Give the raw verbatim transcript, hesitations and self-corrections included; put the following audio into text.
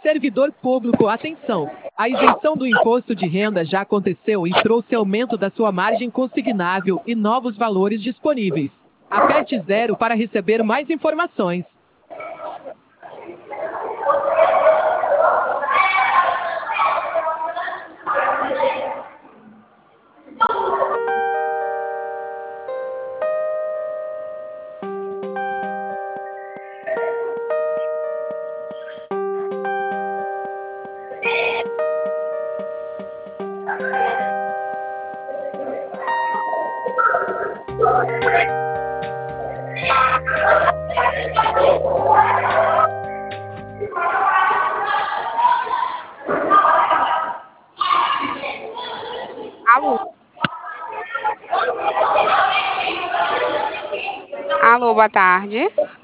Servidor público, atenção! A isenção do imposto de renda já aconteceu e trouxe aumento da sua margem consignável e novos valores disponíveis. Aperte zero para receber mais informações. Alô? Alô, boa tarde.